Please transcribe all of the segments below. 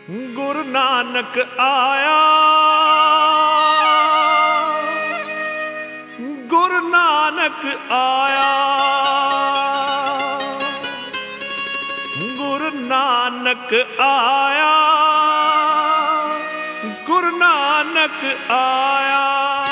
ਗੁਰੂ ਨਾਨਕ ਆਇਆ, ਗੁਰੂ ਨਾਨਕ ਆਇਆ, ਗੁਰੂ ਨਾਨਕ ਆਇਆ, ਗੁਰੂ ਨਾਨਕ ਆਇਆ।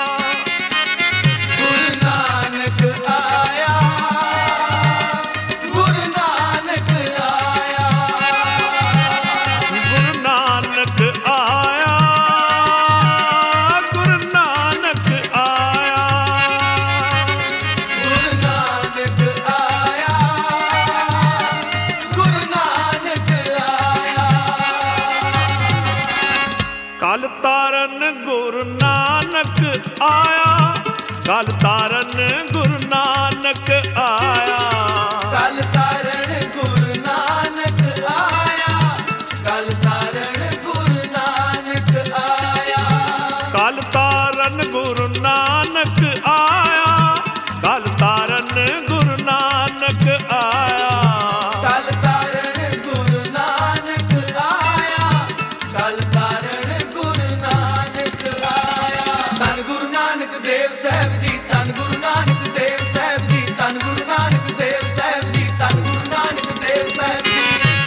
ਕਲ ਤਾਰਨ ਗੁਰੂ ਨਾਨਕ ਆਇਆ, ਕਲ ਤਾਰਨ ਗੁਰੂ ਨਾਨਕ ਆਇਆ, ਕਲ ਤਾਰਨ ਗੁਰੂ ਨਾਨਕ ਆਇਆ, ਕਲ ਤਾਰਨ ਗੁਰੂ ਨਾਨਕ ਆਇਆ, ਕਲ ਤਾਰਨ ਗੁਰੂ ਨਾਨਕ ਆਇਆ, ਕਲ ਤਾਰਨ ਗੁਰੂ ਨਾਨਕ ਆਇਆ, ਕਲ ਤਾਰਨ ਗੁਰੂ ਨਾਨਕ ਆਇਆ, ਕਲ ਤਾਰਨ ਗੁਰੂ ਨਾਨਕ ਆਇਆ। ਧੰਨ ਗੁਰੂ ਨਾਨਕ ਦੇਵ ਸਾਹਿਬ ਜੀ, ਧੰਨ ਗੁਰੂ ਨਾਨਕ ਦੇਵ ਸਾਹਿਬ ਜੀ, ਧੰਨ ਗੁਰੂ ਨਾਨਕ ਦੇਵ ਸਾਹਿਬ ਜੀ, ਧੰਨ ਗੁਰੂ ਨਾਨਕ ਦੇਵ ਸਾਹਿਬ ਜੀ।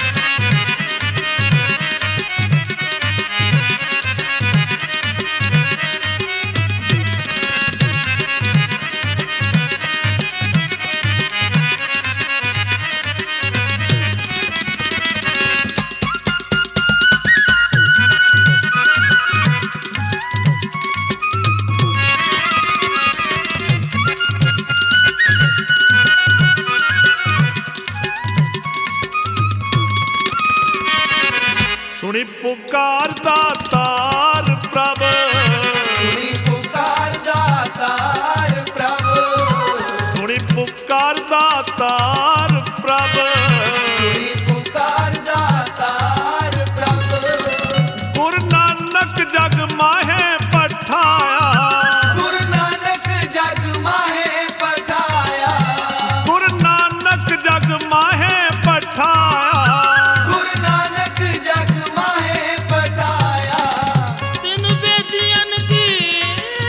ਸੁਣੀ ਪੁਕਾਰ ਦਾਤਾਰ ਪ੍ਰਭ, ਸੁਣੀ ਪੁਕਾਰ ਦਾਤਾਰ ਪ੍ਰਭ, ਸੁਣੀ ਪੁਕਾਰ ਦਾਤਾਰ ਪ੍ਰਭ, ਸੁਣੀ ਪੁਕਾਰ ਦਾਤਾਰ ਪ੍ਰਭ। ਗੁਰੂ ਨਾਨਕ ਜਗ ਮਾਹੇ ਪਠਾਇਆ, ਗੁਰੂ ਨਾਨਕ ਜਗ ਮਾਹੇ ਪਠਾਇਆ, ਗੁਰੂ ਨਾਨਕ ਜਗ ਮਾਹੇ ਪਠਾਇਆ, ਗੁਰੂ ਨਾਨਕ ਜਗ ਮਾਹੇ ਪਠਾਇਆ। ਤਿਨ ਵੇਦੀਆਂ ਕੀ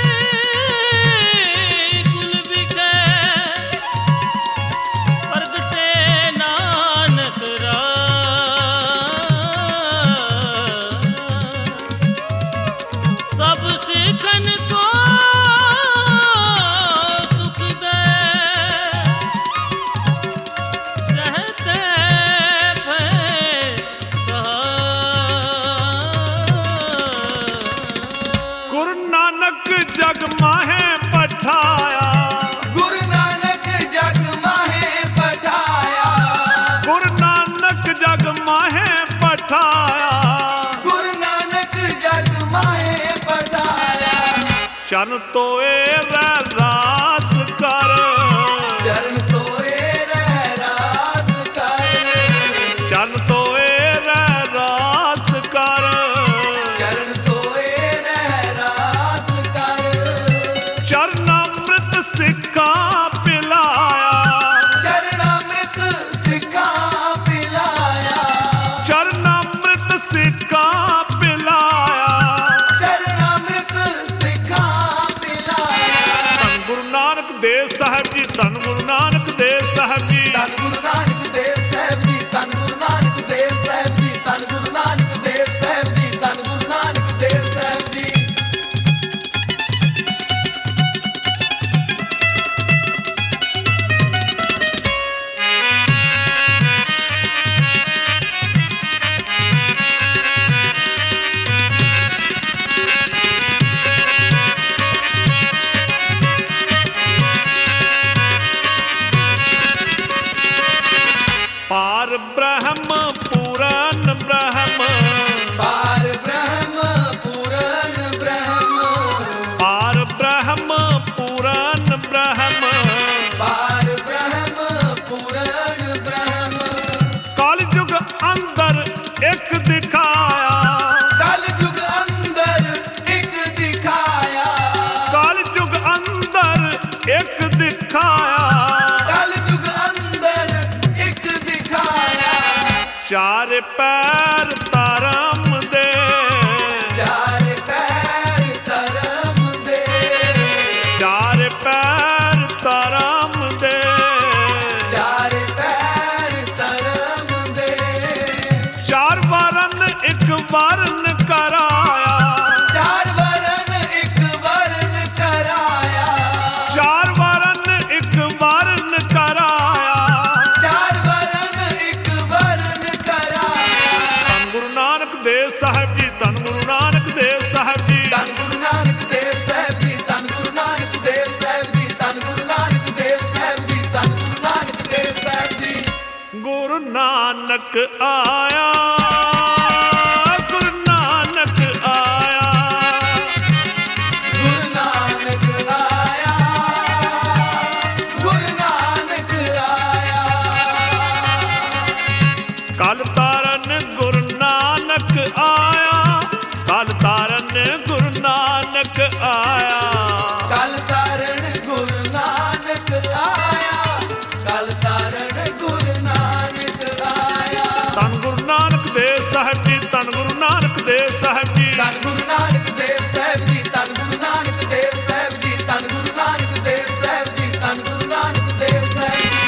ਕੁਲ ਵਿਖੇ ਪ੍ਰਗਟੇ ਨਾਨਕ ਸਭ ਸਿੱਖਨ ਕੋ ਸੁਖ ਦੇ ਰਹਤੇ ਭੈ ਗੁਰੂ ਨਾਨਕ ਜਗ ਮਾਹੇ ਪਠਾਇਆ, ਗੁਰੂ ਨਾਨਕ ਜਗ ਮਾਹੇ ਪਠਾਇਆ, ਗੁਰੂ ਨਾਨਕ ਜਗ ਮਾਹੇ ਪਠਾਇਆ, ਗੁਰੂ ਨਾਨਕ ਜਗ ਮਾਹੇ ਪਠਾਇਆ। ਚਰਨ ਤੋਏ ਰਹਿ ਰਾਸ ਕਰ, ਚਰਨ ਤੋਏ ਰਹਿ ਰਾਸ ਕਰ, ਚਰਨ ਤੋਏ ਰਹਿ ਰਾਸ ਕਰ, ਚਰਨ ਤੋਏ ਰਹਿ ਰਾਸ ਕਰ। ਚਰਨ ਅੰਮ੍ਰਿਤ ਸਿੱਖਾਂ ਪਿਲਾਇਆ, ਚਰਨ ਅੰਮ੍ਰਿਤ ਸਿੱਖਾਂ ਪਿਲਾਇਆ, ਚਰਨ ਅੰਮ੍ਰਿਤ ਸਿੱਖਾਂ ਪਿਲਾਇਆ, ਚਰਨ ਅੰਮ੍ਰਿਤ ਸਿੱਖਾਂ ਪਿਲਾਇਆ। ਧੰਨ ਗੁਰੂ ਨਾਨਕ ਦੇਵ ਸਾਹਿਬ ਜੀ, ਧੰਨ ਗੁਰੂ ਨਾਨਕ ਦੇਵ ਸਾਹਿਬ ਜੀ। ਧੰਨ ਗੁਰੂ ਨਾਨਕ ਦੇਵ ਸਾਹਿਬ ਜੀ, ਧੰਨ ਗੁਰੂ ਨਾਨਕ ਦੇਵ ਸਾਹਿਬ ਜੀ, ਧੰਨ ਗੁਰੂ ਨਾਨਕ ਦੇਵ ਸਾਹਿਬ ਜੀ, ਧੰਨ ਗੁਰੂ ਨਾਨਕ ਦੇਵ ਸਾਹਿਬ ਜੀ। ਪਾਰ ਬ੍ਰਹਮ ਪੂਰਨ ਬ੍ਰਹਮ, ਪਾਰ ਬ੍ਰਹਮ ਪੂਰਨ ਬ੍ਰਹਮ, ਪਾਰ ਬ੍ਰਹਮ ਪੂਰਨ ਬ੍ਰਹਮ, ਪਾਰ ਬ੍ਰਹਮ ਪੂਰਨ ਬ੍ਰਹਮ। ਕਲ ਯੁਗ ਅੰਦਰ ਇੱਕ ਦਿਖਾਇਆ, ਕਲ ਯੁਗ ਅੰਦਰ ਇੱਕ ਦਿਖਾਇਆ, ਕਲ ਯੁਗ ਅੰਦਰ ਇੱਕ ਦਿਖਾਇਆ, ਕਲ ਯੁਗ ਅੰਦਰ ਇੱਕ ਦਿਖਾਇਆ। ਚਾਰ ਪੈਰ ਧਰਮ ਦੇ ਵਰਨ ਕਰਾਇਆ, ਚਾਰ ਵਰਨ ਇੱਕ ਵਰਨ ਕਰਾਇਆ, ਚਾਰ ਵਰਨ ਇੱਕ ਵਰਨ ਕਰਾਇਆ। ਚਾਰ ਵਰਨ ਇੱਕ ਵਰਨ ਕਰਾਇਆ। ਧੰਨ ਗੁਰੂ ਨਾਨਕ ਦੇਵ ਸਾਹਿਬ ਜੀ, ਧੰਨ ਗੁਰੂ ਨਾਨਕ ਦੇਵ ਸਾਹਿਬ ਜੀ। ਧੰਨ ਗੁਰੂ ਨਾਨਕ ਦੇਵ ਸਾਹਿਬ ਜੀ, ਧੰਨ ਗੁਰੂ ਨਾਨਕ ਦੇਵ ਸਾਹਿਬ ਜੀ, ਧੰਨ ਗੁਰੂ ਨਾਨਕ ਦੇਵ ਸਾਹਿਬ ਜੀ, ਧੰਨ ਗੁਰੂ ਨਾਨਕ ਦੇਵ ਸਾਹਿਬ ਜੀ। ਗੁਰੂ ਨਾਨਕ ਆਇਆ, ਗੁਰੂ ਨਾਨਕ ਆਇਆ, ਗੁਰੂ ਨਾਨਕ ਆਇਆ, ਗੁਰੂ ਨਾਨਕ ਆਇਆ। ਕਲ ਤਾਰਨ ਗੁਰੂ ਨਾਨਕ ਆਇਆ, ਕਲ ਤਾਰਨ ਗੁਰੂ ਨਾਨਕ ਆਇਆ। ਕਲ ਤਾਰਨ ਗੁਰੂ ਨਾਨਕ ਆਇਆ, ਕਲ ਤਾਰਨ ਗੁਰੂ ਨਾਨਕ ਆਇਆ। ਧੰਨ ਗੁਰੂ ਨਾਨਕ ਦੇਵ ਸਾਹਿਬ ਜੀ, ਧੰਨ ਗੁਰੂ ਨਾਨਕ ਦੇਵ ਸਾਹਿਬ ਜੀ। ਧੰਨ ਗੁਰੂ ਨਾਨਕ ਦੇਵ ਸਾਹਿਬ ਜੀ, ਧੰਨ ਗੁਰੂ ਨਾਨਕ ਦੇਵ ਸਾਹਿਬ ਜੀ, ਧੰਨ ਗੁਰੂ ਨਾਨਕ ਦੇਵ ਸਾਹਿਬ ਜੀ, ਧੰਨ ਗੁਰੂ ਨਾਨਕ ਦੇਵ ਸਾਹਿਬ ਜੀ।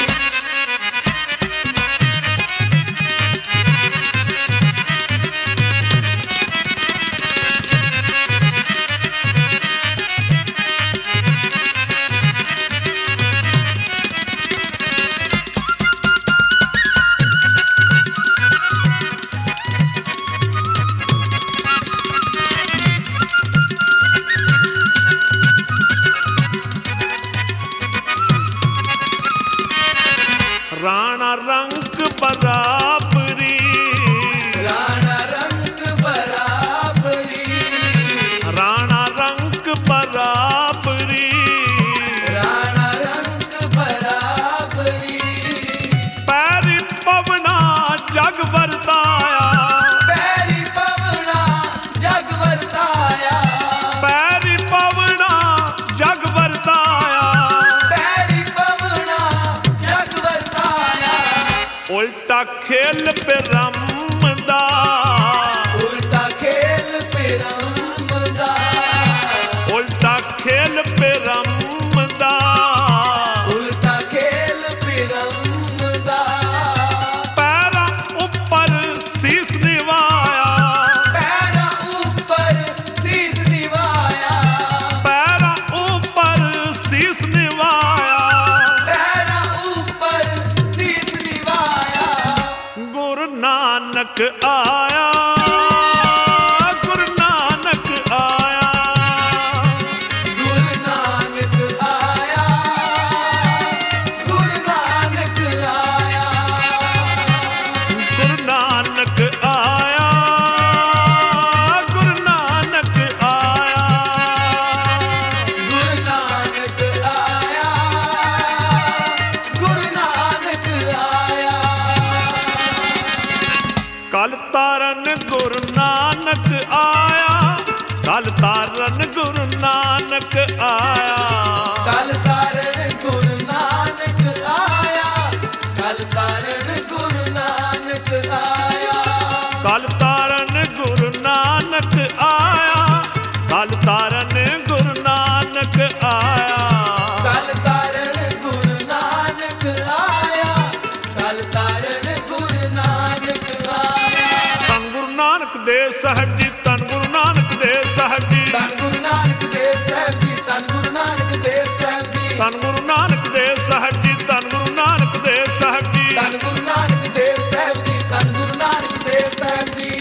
ਰਾਣਾ ਰੰਗ ਬਰਾਬਰੀ, ਰਾਣਾ ਰੰਗ ਬਰਾਬਰੀ, ਰਾਣਾ ਰੰਗ ਬਰਾਬਰੀ। ਰਾਣਾ ਰੰਗ ਬਰਾਬਰੀ। ਪੈਰੀ ਪਵਨਾ ਜਗ ਵਰਤਾਇਆ, ਪੈਰੀ ਪਵਨਾ ਜਗ ਵਰਤਾਇਆ, ਪੈਰੀ ਪਵਨਾ ਜਗ ਵਰਤਾਇਆ। ਪੈਰੀ ਪਵਨਾ ਜਗ ਵਰਤਾਇਆ। ਉਲਟਾ ਖੇਲ ਪਿਰਮ ਦਾ, ਉਲਟਾ ਖੇਲ ਪਿਰਮ ਦਾ, ਉਲਟਾ ਖੇਲ ਪਿਰਮ ਦਾ। ਉਲਟਾ ਖੇਲ ਪਿਰਮ ਦਾ। ਪੈਰਾਂ ਉੱਪਰ ਸੀਸ ਨਿਵਾਇਆ, ਪੈਰਾਂ ਉੱਪਰ ਸੀਸ ਨਿਵਾਇਆ, ਪੈਰਾਂ ਉੱਪਰ ਸੀਸ ਨਿਵਾਇਆ। ਪੈਰਾਂ ਉੱਪਰ ਸੀਸ ਨਿਵਾਇਆ। ਗੁਰੂ ਨਾਨਕ ਆਇਆ, ਗੁਰੂ ਨਾਨਕ ਆਇਆ, ਗੁਰੂ ਨਾਨਕ ਆਇਆ, ਗੁਰੂ ਨਾਨਕ ਆਇਆ। ਗੁਰੂ ਨਾਨਕ ਆਇਆ, ਗੁਰੂ ਨਾਨਕ ਆਇਆ। ਗੁਰੂ ਨਾਨਕ ਆਇਆ, ਗੁਰੂ ਨਾਨਕ ਆਇਆ। ਕਲ ਤਾਰਨ ਗੁਰੂ ਨਾਨਕ ਆਇਆ, ਕਲ ਤਾਰਨ ਗੁਰੂ ਨਾਨਕ ਆਇਆ। ਕਲ ਤਾਰਨ ਗੁਰੂ ਨਾਨਕ ਆਇਆ, ਕਲ ਤਾਰਨ ਗੁਰੂ ਨਾਨਕ ਆਇਆ। ਕਲ ਤਾਰਨ ਗੁਰੂ ਨਾਨਕ ਆਇਆ, ਕਲ ਤਾਰਨ ਗੁਰੂ ਨਾਨਕ ਆਇਆ। ਕਲ ਤਾਰਨ ਗੁਰੂ ਨਾਨਕ ਆਇਆ, ਕਲ ਤਾਰਨ ਗੁਰੂ ਨਾਨਕ ਆਇਆ। ਧੰਨ ਗੁਰੂ ਨਾਨਕ ਦੇਵ ਸਾਹਿਬ ਜੀ, ਧੰਨ ਗੁਰੂ ਨਾਨਕ ਦੇਵ ਸਾਹਿਬ ਜੀ। ਧੰਨ ਗੁਰੂ ਨਾਨਕ ਦੇਵ ਸਾਹਿਬ ਜੀ, ਧੰਨ ਗੁਰੂ ਨਾਨਕ ਦੇਵ ਸਾਹਿਬ ਜੀ। ਧੰਨ ਗੁਰੂ ਨਾਨਕ ਦੇਵ ਸਾਹਿਬ ਜੀ, ਧੰਨ ਗੁਰੂ ਨਾਨਕ ਦੇਵ ਸਾਹਿਬ ਜੀ। ਧੰਨ ਗੁਰੂ ਨਾਨਕ ਦੇਵ ਸਾਹਿਬ ਜੀ, ਧੰਨ ਗੁਰੂ ਨਾਨਕ ਦੇਵ ਸਾਹਿਬ ਜੀ।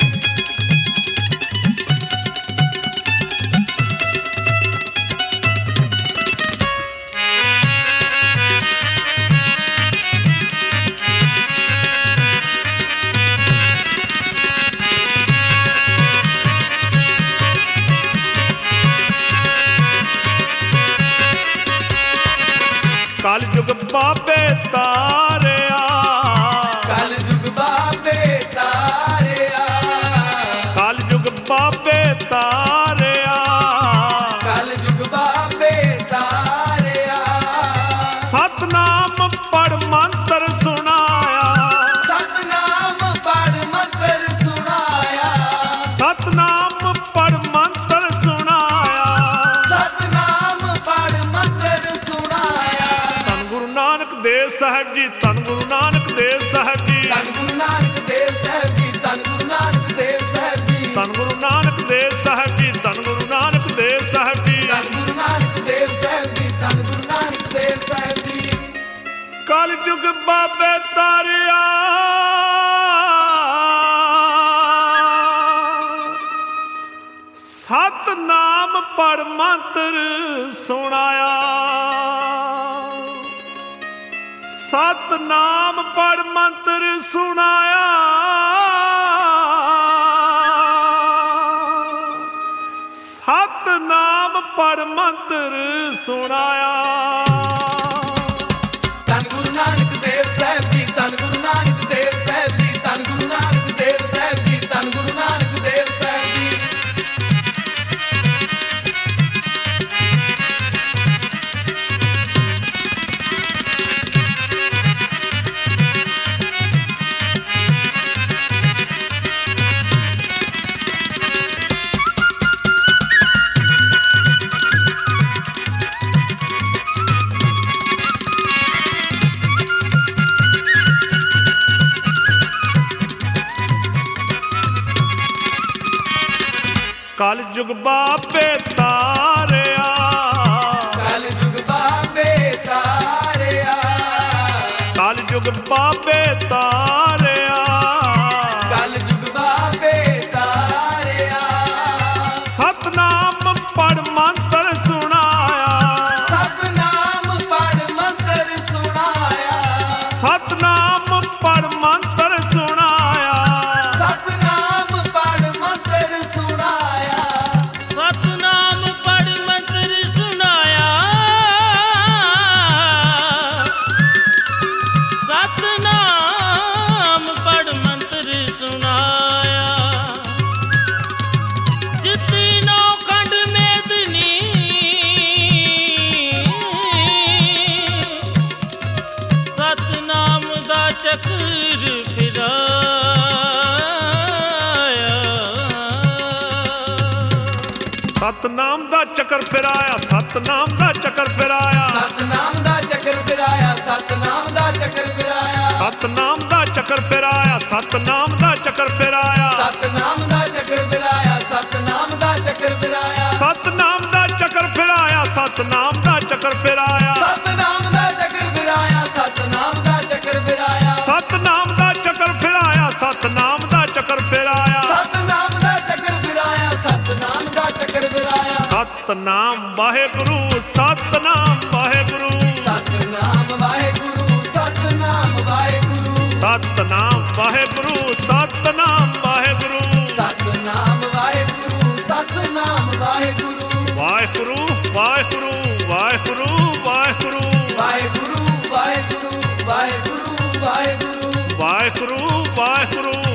ਕਲ ਯੁਗ ਬਾਬੇ ਤਾਰਿਆ, ਕਲ ਯੁਗ ਬਾਬੇ ਤਾਰਿਆ, ਕਲ ਯੁਗ ਬਾਬੇ ਤਾਰਿਆ। ਕਲ ਯੁਗ ਬਾਬੇ ਤਾਰਿਆ। ਸਤਨਾਮ ਪੜ ਮੰਤਰ ਸੁਣਾਇਆ, ਸਤਨਾਮ ਪੜ ਮੰਤਰ ਸੁਣਾਇਆ, ਸਤਨਾਮ ਪੜ ਮੰਤਰ ਸੁਣਾਇਆ। ਸਤਨਾਮ ਪੜ ਮੰਤਰ ਸੁਣਾਇਆ। ਧੰਨ ਗੁਰੂ ਨਾਨਕ ਦੇਵ ਪੜ ਮੰਤਰ ਸੁਣਾਇਆ। ਸਤਨਾਮ ਪੜ ਮੰਤਰ ਸੁਣਾਇਆ। ਸਤਨਾਮ ਪੜ ਮੰਤਰ ਸੁਣਾਇਆ। ਧੰਨ ਗੁਰੂ ਨਾਨਕ ਦੇਵ ਸਾਹਿਬ ਜੀ, ਧੰਨ ਗੁਰੂ ਨਾਨਕ ਦੇਵ ਸਾਹਿਬ ਜੀ, ਧੰਨ ਗੁਰੂ ਨਾਨਕ ਦੇਵ ਸਾਹਿਬ ਜੀ, ਧੰਨ ਗੁਰੂ ਨਾਨਕ ਦੇਵ ਸਾਹਿਬ ਜੀ। ਕਲ ਯੁਗ ਬਾਬੇ ਤਾਰਿਆ। ਕਲ ਯੁਗ ਬਾਬੇ ਤਾਰਿਆ। ਕਲ ਯੁਗ ਬਾਬੇ ਤਾਰਿਆ। ਕਲ ਯੁਗ ਬਾਬੇ ਤਾਰਿਆ। ਸਤਨਾਮ ਪੜ ਮੰਤਰ ਸੁਣਾਇਆ। ਸਤਨਾਮ ਪੜ ਮੰਤਰ ਸੁਣਾਇਆ। ਸਤਨਾਮ ਪੜ ਮੰਤਰ ਸੁਣਾਇਆ। ਸਤਨਾਮ ਪੜ ਮੰਤਰ ਸੁਣਾਇਆ। ਸਤਨਾਮ ਪੜ ਮੰਤਰ ਸੁਣਾਇਆ। ਸਤਨਾਮ ਪੜ ਮੰਤਰ ਸੁਣਾਇਆ। ਜਿਤਨੀ ਨੌ ਖੰਡ ਮੇਦਨੀ ਸਤਨਾਮ ਦਾ ਚੱਕਰ ਫਿਰਾਇਆ। ਸਤਨਾਮ ਦਾ ਚੱਕਰ ਫਿਰਾਇਆ। ਸਤਨਾਮ ਦਾ ਚੱਕਰ ਫਿਰਾਇਆ। ਸਤਨਾਮ ਦਾ ਚੱਕਰ ਫਿਰਾਇਆ। ਸਤਨਾਮ ਦਾ ਚੱਕਰ ਫਿਰਾਇਆ। ਸਤਨਾਮ ਦਾ ਚੱਕਰ ਫਿਰਾਇਆ। ਸਤਨਾਮ ਦਾ ਚੱਕਰ ਫਿਰਾਇਆ। ਸਤਨਾਮ ਦਾ ਚੱਕਰ ਫਿਰਾਇਆ। ਸਤਨਾਮ ਦਾ ਚੱਕਰ ਫਿਰਾਇਆ। ਸਤਨਾਮ ਦਾ ਚੱਕਰ ਫਿਰਾਇਆ। ਸਤਨਾਮ ਦਾ ਚੱਕਰ ਫਿਰਾਇਆ। ਸਤਨਾਮ ਦਾ ਚੱਕਰ ਫਿਰਾਇਆ। ਸਤਨਾਮ ਦਾ ਚੱਕਰ ਫਿਰਾਇਆ। ਸਤਨਾਮ ਦਾ ਚੱਕਰ ਫਿਰਾਇਆ। ਸਤਨਾਮ ਦਾ ਚੱਕਰ ਫਿਰਾਇਆ। ਸਤਨਾਮ ਦਾ ਚੱਕਰ ਫਿਰਾਇਆ। ਸਤਨਾਮ ਦਾ ਚੱਕਰ ਫਿਰਾਇਆ। ਸਤਨਾਮ ਵਾਹਿਗੁਰੂ। ਸਤਨਾਮ ਵਾਹਿਗੁਰੂ। ਸਤਨਾਮ ਵਾਹਿਗੁਰੂ। ਸਤਨਾਮ ਵਾਹਿਗੁਰੂ। ਸਤਨਾਮ ਵਾਹਿਗੁਰੂ। ਸਤਨਾਮ ਵਾਹਿਗੁਰੂ। ਸਤਨਾਮ ਵਾਹਿਗੁਰੂ। ਸਤਨਾਮ ਵਾਹਿਗੁਰੂ। ਵਾਹਿਗੁਰੂ ਵਾਹਿਗੁਰੂ ਵਾਹਿਗੁਰੂ ਵਾਹਿਗੁਰੂ ਵਾਹਿਗੁਰੂ ਵਾਹਿਗੁਰੂ ਵਾਹਿਗੁਰੂ ਵਾਹਿਗੁਰੂ ਵਾਹਿਗੁਰੂ ਵਾਹਿਗੁਰੂ